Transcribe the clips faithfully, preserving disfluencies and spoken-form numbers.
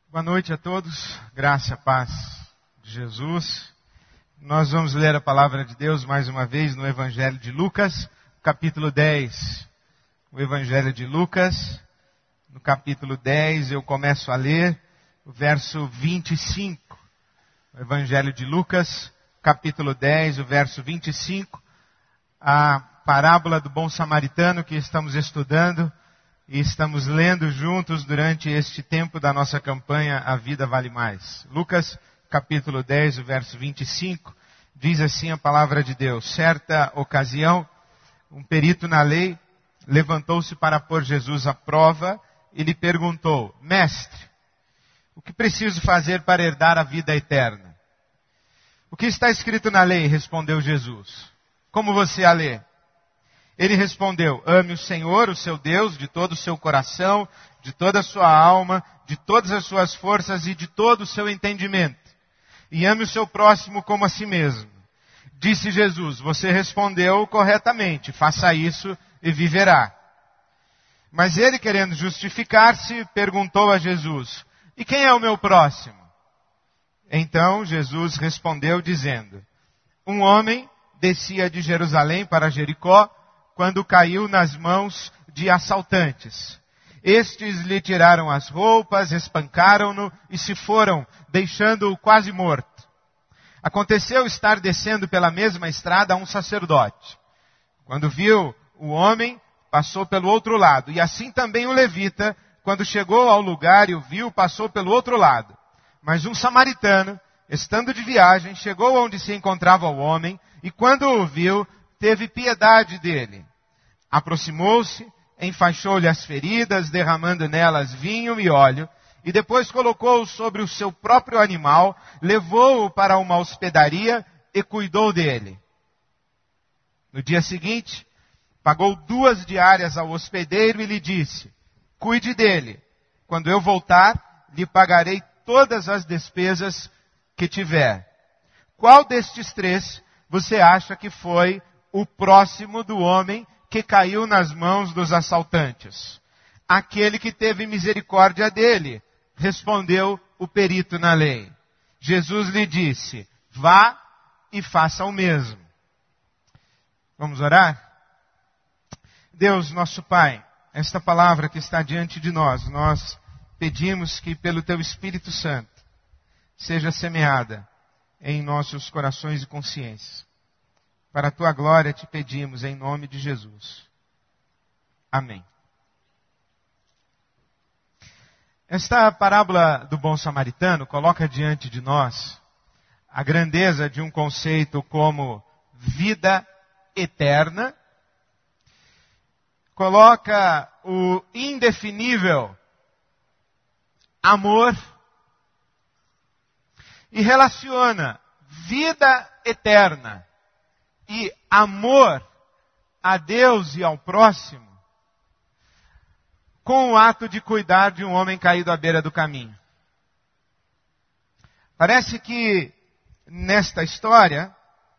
Boa noite a todos, graça e paz de Jesus. Nós vamos ler a palavra de Deus mais uma vez no Evangelho de Lucas, capítulo dez. O Evangelho de Lucas, no capítulo dez, eu começo a ler o verso vinte e cinco. O Evangelho de Lucas, capítulo dez, o verso vinte e cinco. A parábola do bom samaritano que estamos estudando e estamos lendo juntos durante este tempo da nossa campanha A Vida Vale Mais. Lucas, capítulo dez, o verso vinte e cinco, diz assim a palavra de Deus. Certa ocasião, um perito na lei levantou-se para pôr Jesus à prova e lhe perguntou: Mestre, o que preciso fazer para herdar a vida eterna? O que está escrito na lei? Respondeu Jesus. Como você a lê? Ele respondeu: ame o Senhor, o seu Deus, de todo o seu coração, de toda a sua alma, de todas as suas forças e de todo o seu entendimento. E ame o seu próximo como a si mesmo. Disse Jesus: você respondeu corretamente, faça isso e viverá. Mas ele, querendo justificar-se, perguntou a Jesus: e quem é o meu próximo? Então Jesus respondeu dizendo: um homem descia de Jerusalém para Jericó, quando caiu nas mãos de assaltantes. Estes lhe tiraram as roupas, espancaram-no e se foram, deixando-o quase morto. Aconteceu estar descendo pela mesma estrada um sacerdote. Quando viu o homem, passou pelo outro lado. E assim também o levita, quando chegou ao lugar e o viu, passou pelo outro lado. Mas um samaritano, estando de viagem, chegou onde se encontrava o homem, e quando o viu, teve piedade dele. Aproximou-se, enfaixou-lhe as feridas, derramando nelas vinho e óleo, e depois colocou-o sobre o seu próprio animal, levou-o para uma hospedaria e cuidou dele. No dia seguinte, pagou duas diárias ao hospedeiro e lhe disse: cuide dele. Quando eu voltar, lhe pagarei todas as despesas que tiver. Qual destes três você acha que foi o próximo do homem que caiu nas mãos dos assaltantes? Aquele que teve misericórdia dele, respondeu o perito na lei. Jesus lhe disse: vá e faça o mesmo. Vamos orar? Deus, nosso Pai, esta palavra que está diante de nós, nós pedimos que pelo Teu Espírito Santo seja semeada em nossos corações e consciências. Para a Tua glória te pedimos em nome de Jesus. Amém. Esta parábola do bom samaritano coloca diante de nós a grandeza de um conceito como vida eterna, coloca o indefinível amor e relaciona vida eterna e amor a Deus e ao próximo com o ato de cuidar de um homem caído à beira do caminho. Parece que nesta história,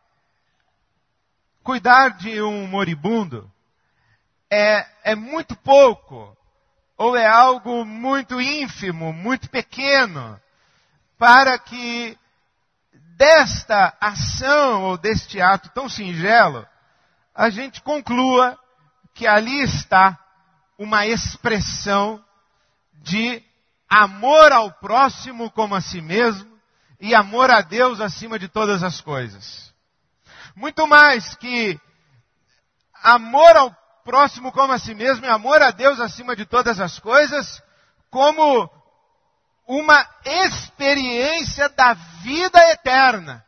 cuidar de um moribundo é, é muito pouco, ou é algo muito ínfimo, muito pequeno, para que desta ação ou deste ato tão singelo, a gente conclua que ali está uma expressão de amor ao próximo como a si mesmo e amor a Deus acima de todas as coisas. Muito mais que amor ao próximo como a si mesmo e amor a Deus acima de todas as coisas, como uma experiência da vida eterna.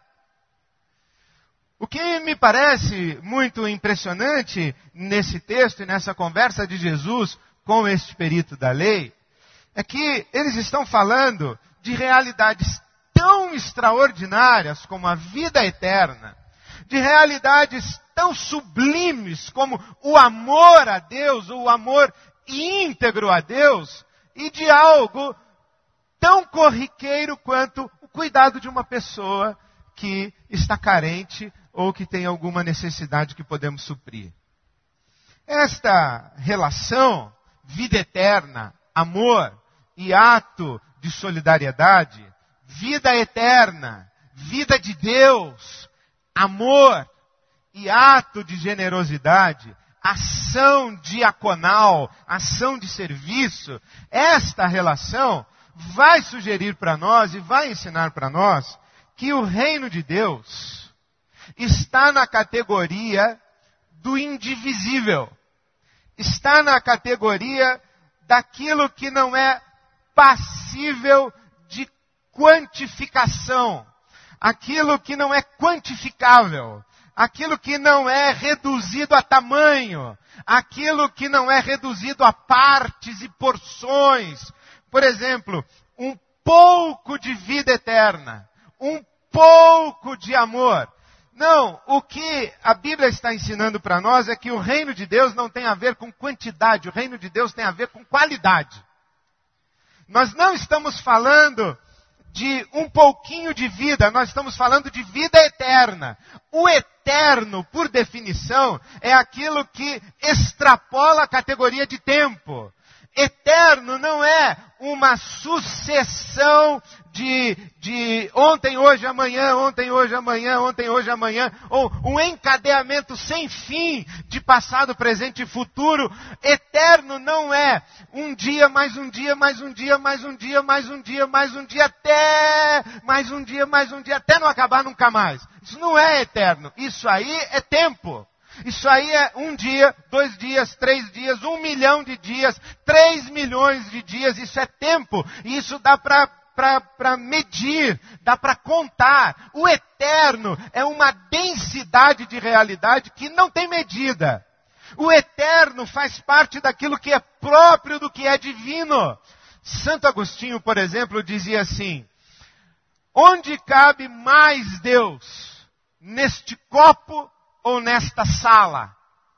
O que me parece muito impressionante nesse texto e nessa conversa de Jesus com este perito da lei, é que eles estão falando de realidades tão extraordinárias como a vida eterna, de realidades tão sublimes como o amor a Deus, o amor íntegro a Deus, e de algo tão corriqueiro quanto o cuidado de uma pessoa que está carente ou que tem alguma necessidade que podemos suprir. Esta relação, vida eterna, amor e ato de solidariedade, vida eterna, vida de Deus, amor e ato de generosidade, ação diaconal, ação de serviço, esta relação vai sugerir para nós e vai ensinar para nós que o reino de Deus está na categoria do indivisível, está na categoria daquilo que não é passível de quantificação, aquilo que não é quantificável, aquilo que não é reduzido a tamanho, aquilo que não é reduzido a partes e porções. Por exemplo, um pouco de vida eterna, um pouco de amor. Não, o que a Bíblia está ensinando para nós é que o reino de Deus não tem a ver com quantidade, o reino de Deus tem a ver com qualidade. Nós não estamos falando de um pouquinho de vida, nós estamos falando de vida eterna. O eterno, por definição, é aquilo que extrapola a categoria de tempo. Eterno não é uma sucessão de, de ontem, hoje, amanhã, ontem, hoje, amanhã, ontem, hoje, amanhã, ou um encadeamento sem fim de passado, presente e futuro. Eterno não é um dia, mais um dia, mais um dia, mais um dia, mais um dia, mais um dia, até mais um dia, mais um dia, até não acabar nunca mais. Isso não é eterno, isso aí é tempo. Isso aí é um dia, dois dias, três dias, um milhão de dias, três milhões de dias, isso é tempo. E isso dá para para medir, dá para contar. O eterno é uma densidade de realidade que não tem medida. O eterno faz parte daquilo que é próprio do que é divino. Santo Agostinho, por exemplo, dizia assim: onde cabe mais Deus? Neste copo ou nesta sala?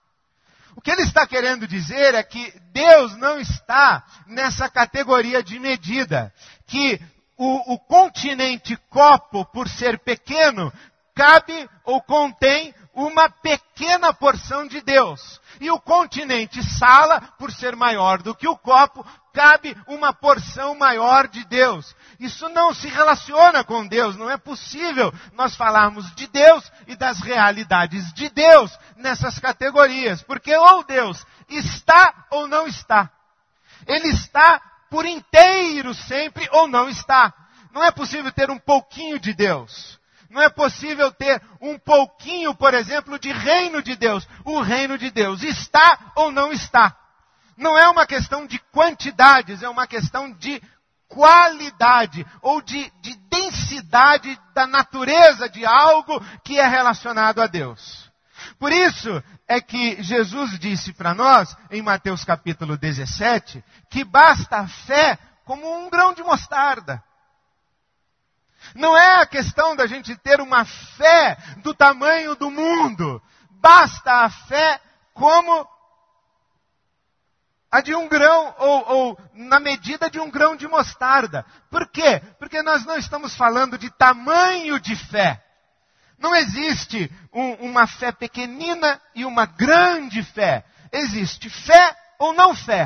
O que ele está querendo dizer é que Deus não está nessa categoria de medida, que o, o continente copo, por ser pequeno, cabe ou contém uma pequena porção de Deus. E o continente sala, por ser maior do que o copo, cabe uma porção maior de Deus. Isso não se relaciona com Deus, não é possível nós falarmos de Deus e das realidades de Deus nessas categorias, porque ou Deus está ou não está. Ele está por inteiro sempre ou não está. Não é possível ter um pouquinho de Deus. Não é possível ter um pouquinho, por exemplo, de reino de Deus. O reino de Deus está ou não está. Não é uma questão de quantidades, é uma questão de qualidade ou de, de densidade da natureza de algo que é relacionado a Deus. Por isso é que Jesus disse para nós, em Mateus capítulo dezessete, que basta a fé como um grão de mostarda. Não é a questão da gente ter uma fé do tamanho do mundo. Basta a fé como a de um grão, ou, ou na medida de um grão de mostarda. Por quê? Porque nós não estamos falando de tamanho de fé. Não existe um, uma fé pequenina e uma grande fé. Existe fé ou não fé.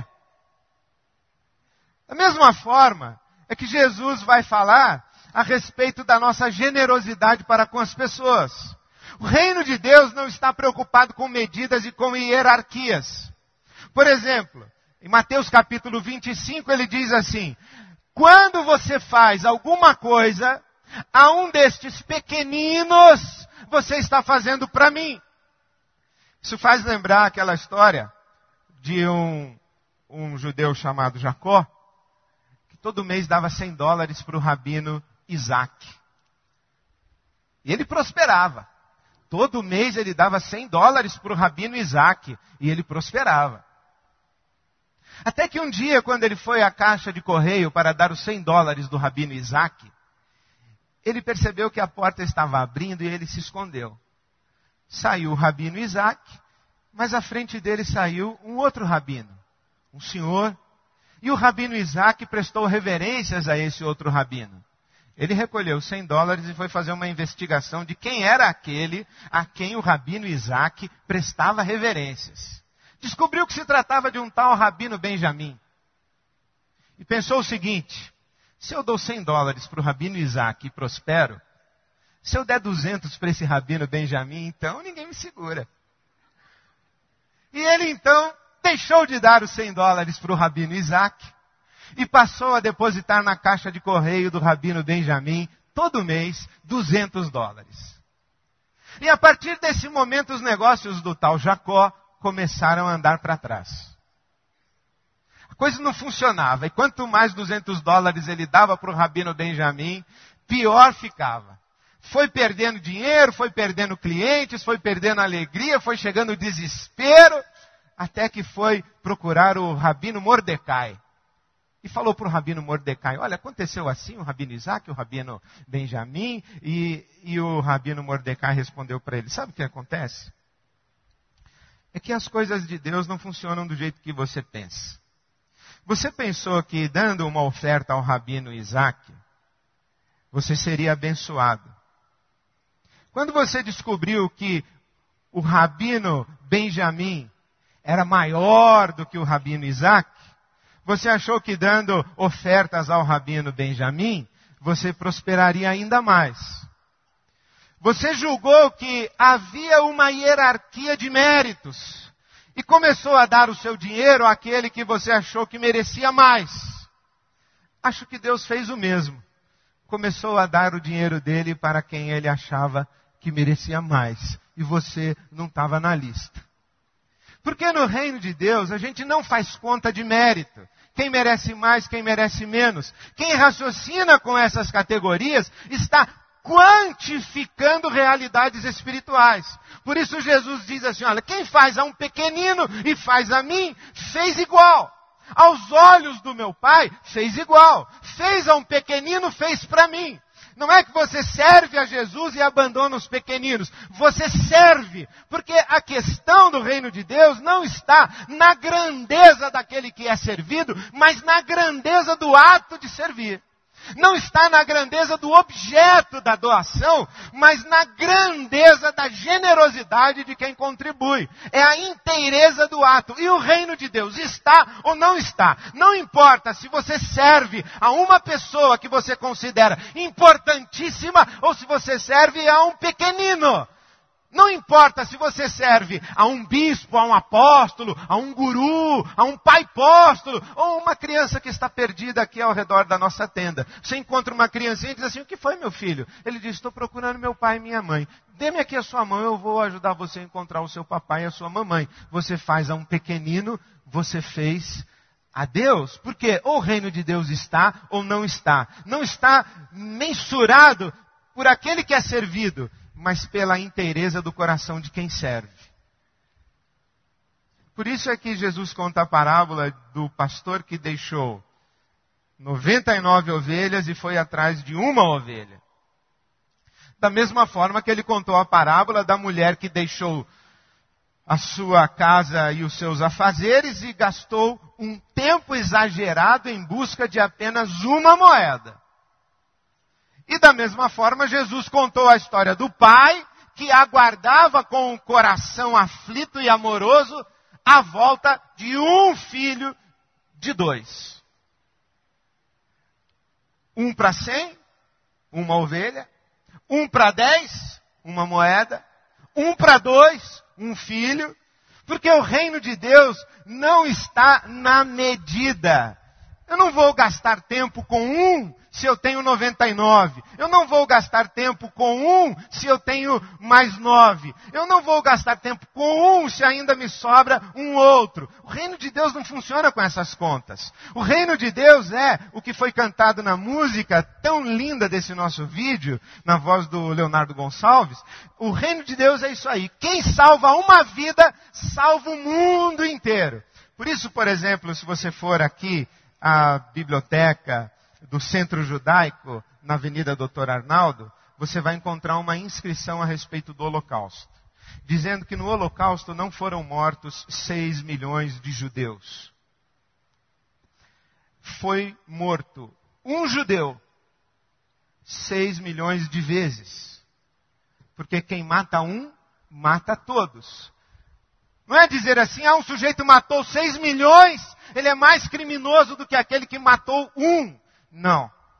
Da mesma forma, é que Jesus vai falar a respeito da nossa generosidade para com as pessoas. O reino de Deus não está preocupado com medidas e com hierarquias. Por exemplo, em Mateus capítulo vinte e cinco, ele diz assim: quando você faz alguma coisa a um destes pequeninos, você está fazendo para mim. Isso faz lembrar aquela história de um, um judeu chamado Jacó, que todo mês dava cem dólares para o rabino Isaac. E ele prosperava. Todo mês ele dava cem dólares para o rabino Isaac. E ele prosperava. Até que um dia, quando ele foi à caixa de correio para dar os cem dólares do rabino Isaac, ele percebeu que a porta estava abrindo e ele se escondeu. Saiu o rabino Isaac, mas à frente dele saiu um outro rabino, um senhor. E o rabino Isaac prestou reverências a esse outro rabino. Ele recolheu cem dólares e foi fazer uma investigação de quem era aquele a quem o rabino Isaac prestava reverências. Descobriu que se tratava de um tal rabino Benjamim. E pensou o seguinte: Se eu dou cem dólares para o Rabino Isaac e prospero, se eu der duzentos para esse Rabino Benjamim, então ninguém me segura. E ele então deixou de dar os cem dólares para o Rabino Isaac e passou a depositar na caixa de correio do Rabino Benjamim, todo mês, duzentos dólares. E a partir desse momento os negócios do tal Jacó começaram a andar para trás. A coisa não funcionava. E quanto mais duzentos dólares ele dava para o Rabino Benjamim, pior ficava. Foi perdendo dinheiro, foi perdendo clientes, foi perdendo alegria, foi chegando o desespero, até que foi procurar o Rabino Mordecai. E falou para o Rabino Mordecai, olha, aconteceu assim, o Rabino Isaac, o Rabino Benjamim, e, e o Rabino Mordecai respondeu para ele, sabe o que acontece? É que as coisas de Deus não funcionam do jeito que você pensa. Você pensou que dando uma oferta ao Rabino Isaac, você seria abençoado. Quando você descobriu que o Rabino Benjamim era maior do que o Rabino Isaac, você achou que dando ofertas ao Rabino Benjamim, você prosperaria ainda mais. Você julgou que havia uma hierarquia de méritos e começou a dar o seu dinheiro àquele que você achou que merecia mais. Acho que Deus fez o mesmo. Começou a dar o dinheiro dele para quem ele achava que merecia mais. E você não estava na lista. Porque no reino de Deus a gente não faz conta de mérito. Quem merece mais, quem merece menos. Quem raciocina com essas categorias está quantificando realidades espirituais. Por isso Jesus diz assim, olha, quem faz a um pequenino e faz a mim, fez igual. Aos olhos do meu Pai, fez igual. Fez a um pequenino, fez para mim. Não é que você serve a Jesus e abandona os pequeninos. Você serve, porque a questão do reino de Deus não está na grandeza daquele que é servido, mas na grandeza do ato de servir. Não está na grandeza do objeto da doação, mas na grandeza da generosidade de quem contribui. É a inteireza do ato. E o reino de Deus está ou não está. Não importa se você serve a uma pessoa que você considera importantíssima ou se você serve a um pequenino. Não importa se você serve a um bispo, a um apóstolo, a um guru, a um pai apóstolo, ou uma criança que está perdida aqui ao redor da nossa tenda. Você encontra uma criancinha e diz assim, o que foi, meu filho? Ele diz, estou procurando meu pai e minha mãe. Dê-me aqui a sua mão, eu vou ajudar você a encontrar o seu papai e a sua mamãe. Você faz a um pequenino, você fez a Deus. Porque ou o reino de Deus está ou não está. Não está mensurado por aquele que é servido, mas pela inteireza do coração de quem serve. Por isso é que Jesus conta a parábola do pastor que deixou noventa e nove ovelhas e foi atrás de uma ovelha. Da mesma forma que ele contou a parábola da mulher que deixou a sua casa e os seus afazeres e gastou um tempo exagerado em busca de apenas uma moeda. E da mesma forma, Jesus contou a história do pai que aguardava com o coração aflito e amoroso a volta de um filho de dois. Um para cem, uma ovelha. Um para dez, uma moeda. Um para dois, um filho. Porque o reino de Deus não está na medida. Eu não vou gastar tempo com um se eu tenho noventa e nove. Eu não vou gastar tempo com um se eu tenho mais nove. Eu não vou gastar tempo com um se ainda me sobra um outro. O reino de Deus não funciona com essas contas. O reino de Deus é o que foi cantado na música tão linda desse nosso vídeo, na voz do Leonardo Gonçalves. O reino de Deus é isso aí. Quem salva uma vida, salva o mundo inteiro. Por isso, por exemplo, se você for aqui à biblioteca do Centro Judaico, na Avenida doutor Arnaldo, você vai encontrar uma inscrição a respeito do Holocausto, dizendo que no Holocausto não foram mortos seis milhões de judeus. Foi morto um judeu seis milhões de vezes. Porque quem mata um, mata todos. Não é dizer assim, ah, um sujeito matou seis milhões, ele é mais criminoso do que aquele que matou um. Não.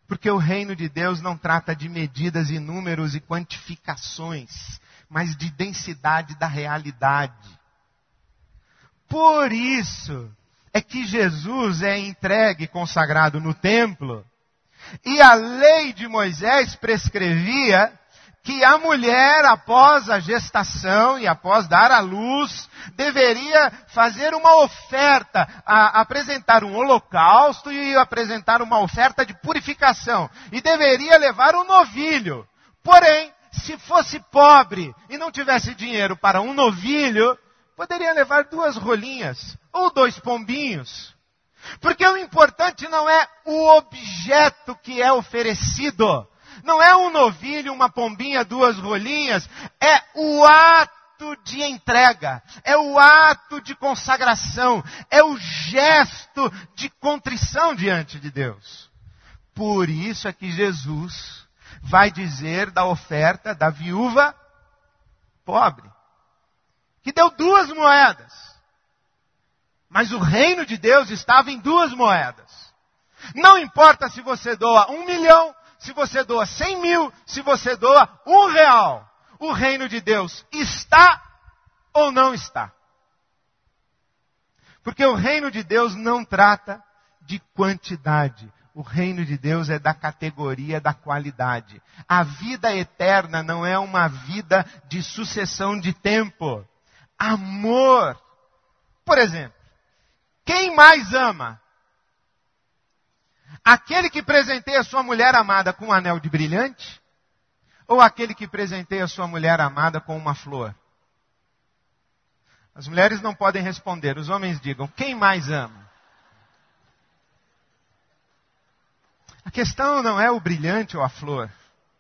Porque o reino de Deus não trata de medidas e números e quantificações, mas de densidade da realidade. Por isso é que Jesus é entregue e consagrado no templo, e a lei de Moisés prescrevia que a mulher, após a gestação e após dar à luz, deveria fazer uma oferta, a, apresentar um holocausto e apresentar uma oferta de purificação. E deveria levar um novilho. Porém, se fosse pobre e não tivesse dinheiro para um novilho, poderia levar duas rolinhas ou dois pombinhos. Porque o importante não é o objeto que é oferecido. Não é um novilho, uma pombinha, duas rolinhas. É o ato de entrega. É o ato de consagração. É o gesto de contrição diante de Deus. Por isso é que Jesus vai dizer da oferta da viúva pobre, que deu duas moedas. Mas o reino de Deus estava em duas moedas. Não importa se você doa um milhão, se você doa cem mil, se você doa um real. O reino de Deus está ou não está? Porque o reino de Deus não trata de quantidade. O reino de Deus é da categoria da qualidade. A vida eterna não é uma vida de sucessão de tempo. Amor. Por exemplo, quem mais ama? Aquele que presenteia sua mulher amada com um anel de brilhante? Ou aquele que presenteia sua mulher amada com uma flor? As mulheres não podem responder, os homens digam, quem mais ama? A questão não é o brilhante ou a flor.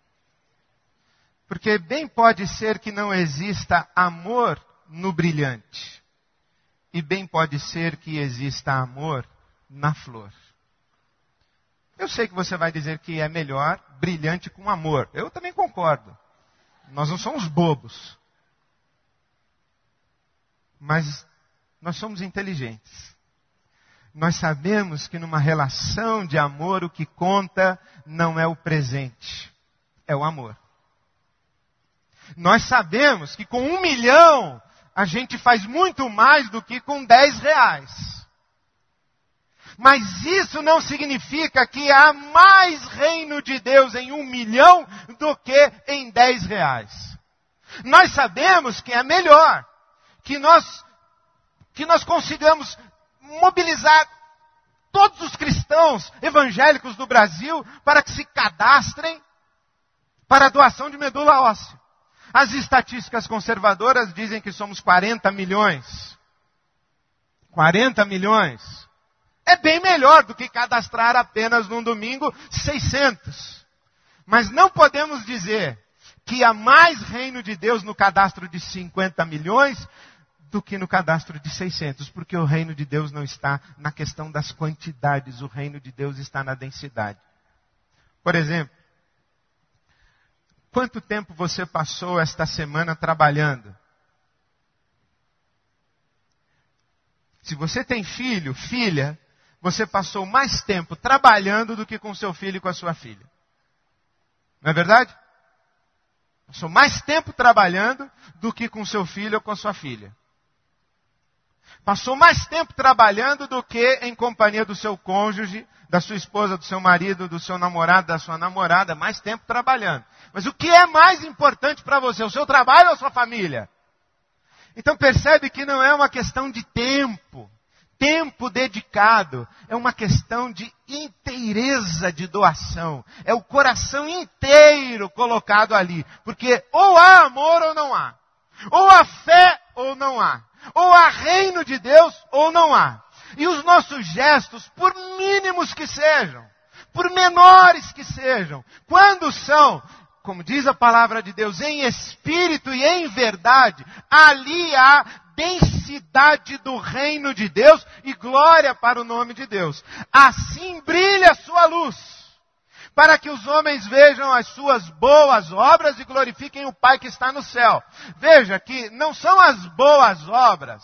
Porque bem pode ser que não exista amor no brilhante. E bem pode ser que exista amor na flor. Eu sei que você vai dizer que é melhor brilhante com amor. Eu também concordo. Nós não somos bobos. Mas nós somos inteligentes. Nós sabemos que numa relação de amor o que conta não é o presente, é o amor. Nós sabemos que com um milhão a gente faz muito mais do que com dez reais. Mas isso não significa que há mais reino de Deus em um milhão do que em dez reais. Nós sabemos que é melhor que nós, que nós consigamos mobilizar todos os cristãos evangélicos do Brasil para que se cadastrem para a doação de medula óssea. As estatísticas conservadoras dizem que somos quarenta milhões. quarenta milhões. É bem melhor do que cadastrar apenas num domingo seiscentos. Mas não podemos dizer que há mais reino de Deus no cadastro de cinquenta milhões do que no cadastro de seiscentos. Porque o reino de Deus não está na questão das quantidades. O reino de Deus está na densidade. Por exemplo, quanto tempo você passou esta semana trabalhando? Se você tem filho, filha, você passou mais tempo trabalhando do que com seu filho e com a sua filha. Não é verdade? Passou mais tempo trabalhando do que com seu filho ou com a sua filha. Passou mais tempo trabalhando do que em companhia do seu cônjuge, da sua esposa, do seu marido, do seu namorado, da sua namorada. Mais tempo trabalhando. Mas o que é mais importante para você? O seu trabalho ou a sua família? Então percebe que não é uma questão de tempo. Tempo dedicado é uma questão de inteireza de doação. É o coração inteiro colocado ali. Porque ou há amor ou não há. Ou há fé ou não há. Ou há reino de Deus ou não há. E os nossos gestos, por mínimos que sejam, por menores que sejam, quando são, como diz a palavra de Deus, em espírito e em verdade, ali há densidade do reino de Deus e glória para o nome de Deus. Assim brilha a sua luz, para que os homens vejam as suas boas obras e glorifiquem o Pai que está no céu. Veja que não são as boas obras,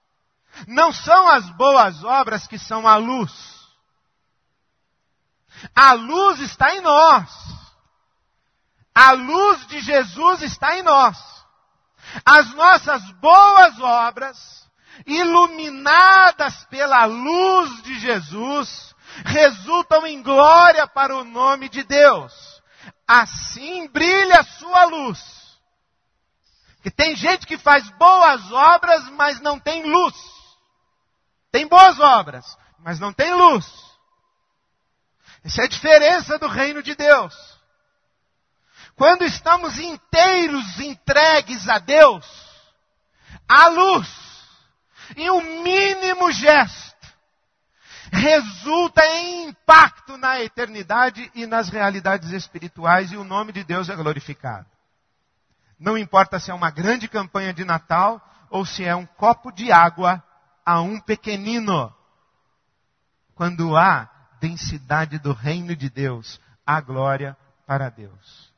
não são as boas obras que são a luz. A luz está em nós. A luz de Jesus está em nós. As nossas boas obras, iluminadas pela luz de Jesus, resultam em glória para o nome de Deus. Assim brilha a sua luz. Porque tem gente que faz boas obras, mas não tem luz. Tem boas obras, mas não tem luz. Essa é a diferença do reino de Deus. Quando estamos inteiros entregues a Deus, a luz e um mínimo gesto resulta em impacto na eternidade e nas realidades espirituais, e o nome de Deus é glorificado. Não importa se é uma grande campanha de Natal ou se é um copo de água a um pequenino. Quando há densidade do reino de Deus, há glória para Deus.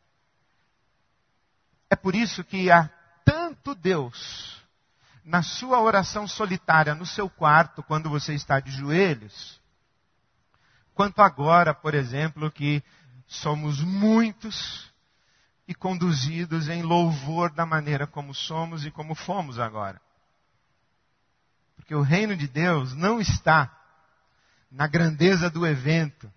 É por isso que há tanto Deus na sua oração solitária, no seu quarto, quando você está de joelhos, quanto agora, por exemplo, que somos muitos e conduzidos em louvor da maneira como somos e como fomos agora. Porque o reino de Deus não está na grandeza do evento.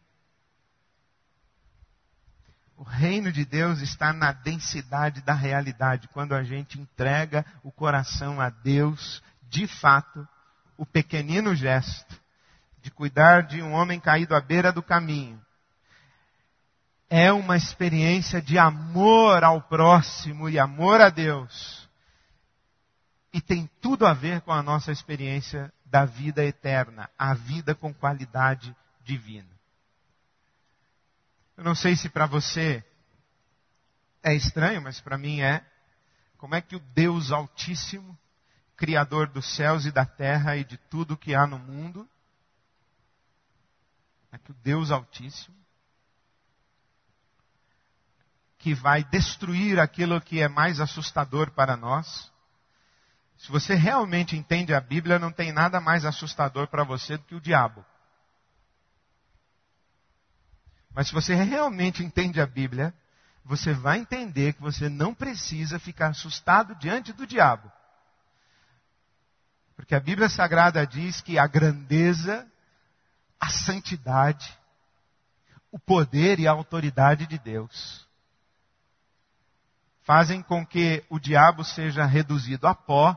O reino de Deus está na densidade da realidade. Quando a gente entrega o coração a Deus, de fato, o pequenino gesto de cuidar de um homem caído à beira do caminho é uma experiência de amor ao próximo e amor a Deus. E tem tudo a ver com a nossa experiência da vida eterna, a vida com qualidade divina. Eu não sei se para você é estranho, mas para mim é. Como é que o Deus Altíssimo, Criador dos céus e da terra e de tudo que há no mundo, é que o Deus Altíssimo, que vai destruir aquilo que é mais assustador para nós. Se você realmente entende a Bíblia, não tem nada mais assustador para você do que o diabo. Mas se você realmente entende a Bíblia, você vai entender que você não precisa ficar assustado diante do diabo. Porque a Bíblia Sagrada diz que a grandeza, a santidade, o poder e a autoridade de Deus fazem com que o diabo seja reduzido a pó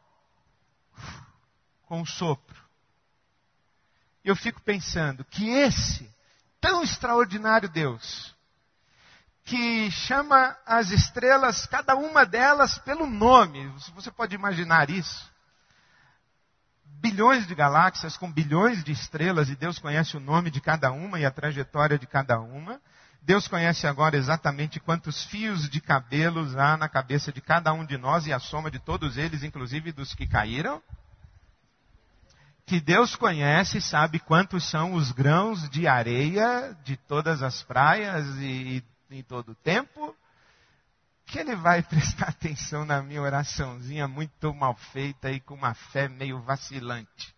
com o sopro. Eu fico pensando que esse tão extraordinário Deus, que chama as estrelas, cada uma delas pelo nome, você pode imaginar isso? Bilhões de galáxias com bilhões de estrelas, e Deus conhece o nome de cada uma e a trajetória de cada uma. Deus conhece agora exatamente quantos fios de cabelos há na cabeça de cada um de nós e a soma de todos eles, inclusive dos que caíram. Que Deus conhece e sabe quantos são os grãos de areia de todas as praias e, e em todo o tempo. Que Ele vai prestar atenção na minha oraçãozinha muito mal feita e com uma fé meio vacilante.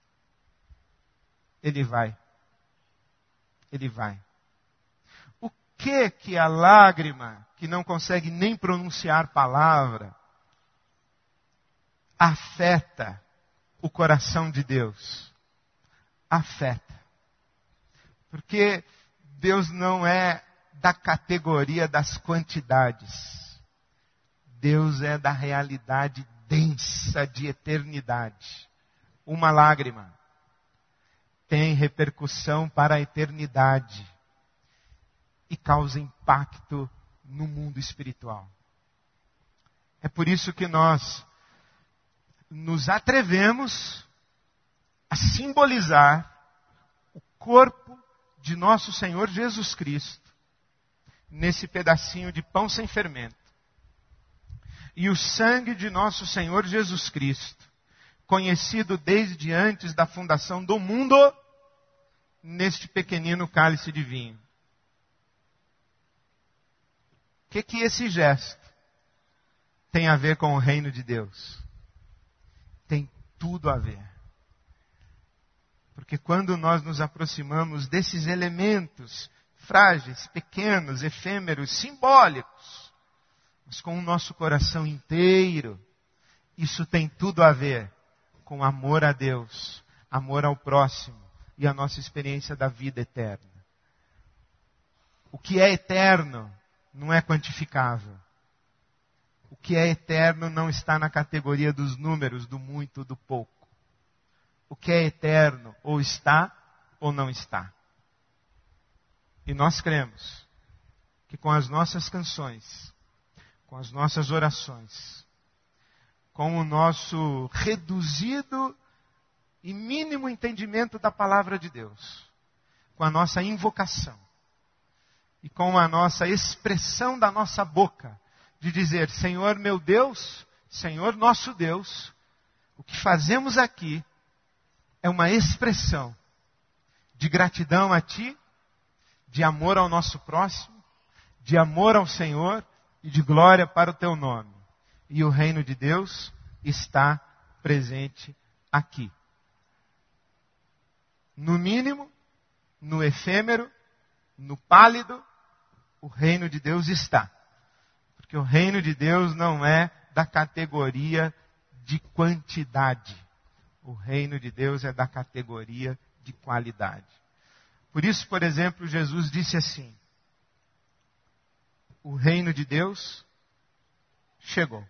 Ele vai. Ele vai. O que que a lágrima, que não consegue nem pronunciar palavra, afeta o coração de Deus? Afeta. Porque Deus não é da categoria das quantidades. Deus é da realidade densa de eternidade. Uma lágrima tem repercussão para a eternidade e causa impacto no mundo espiritual. É por isso que nós nos atrevemos a simbolizar o corpo de nosso Senhor Jesus Cristo nesse pedacinho de pão sem fermento. E o sangue de nosso Senhor Jesus Cristo, conhecido desde antes da fundação do mundo, neste pequenino cálice de vinho. O que que esse gesto tem a ver com o reino de Deus? Tem tudo a ver. Porque quando nós nos aproximamos desses elementos frágeis, pequenos, efêmeros, simbólicos, mas com o nosso coração inteiro, isso tem tudo a ver com amor a Deus, amor ao próximo e a nossa experiência da vida eterna. O que é eterno não é quantificável. O que é eterno não está na categoria dos números, do muito, do pouco. O que é eterno ou está ou não está. E nós cremos que com as nossas canções, com as nossas orações, com o nosso reduzido e mínimo entendimento da palavra de Deus, com a nossa invocação e com a nossa expressão da nossa boca, de dizer, Senhor meu Deus, Senhor nosso Deus, o que fazemos aqui é uma expressão de gratidão a Ti, de amor ao nosso próximo, de amor ao Senhor e de glória para o Teu nome. E o reino de Deus está presente aqui. No mínimo, no efêmero, no pálido, o reino de Deus está. Porque o reino de Deus não é da categoria de quantidade. O reino de Deus é da categoria de qualidade. Por isso, por exemplo, Jesus disse assim, o reino de Deus chegou.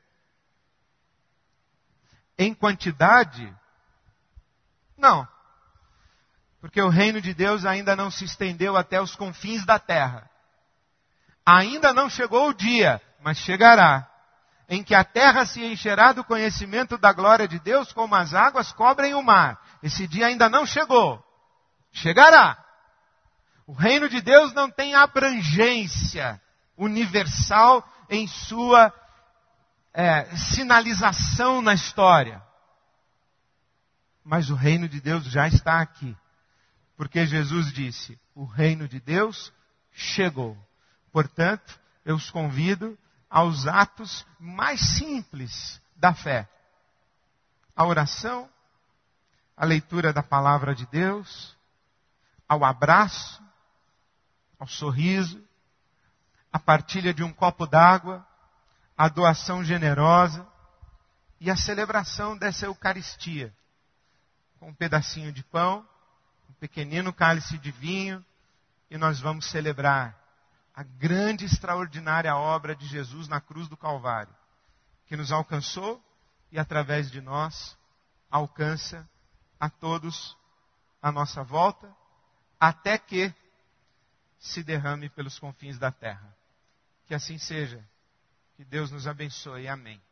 Em quantidade, não. Porque o reino de Deus ainda não se estendeu até os confins da terra. Ainda não chegou o dia, mas chegará, em que a terra se encherá do conhecimento da glória de Deus, como as águas cobrem o mar. Esse dia ainda não chegou. Chegará. O reino de Deus não tem abrangência universal em sua é, sinalização na história. Mas o reino de Deus já está aqui. Porque Jesus disse, o reino de Deus chegou. Portanto, eu os convido aos atos mais simples da fé. A oração, a leitura da palavra de Deus, ao abraço, ao sorriso, a partilha de um copo d'água, a doação generosa e a celebração dessa Eucaristia. Com um pedacinho de pão, um pequenino cálice de vinho, e nós vamos celebrar a grande e extraordinária obra de Jesus na cruz do Calvário, que nos alcançou e através de nós alcança a todos à nossa volta, até que se derrame pelos confins da terra. Que assim seja. Que Deus nos abençoe. Amém.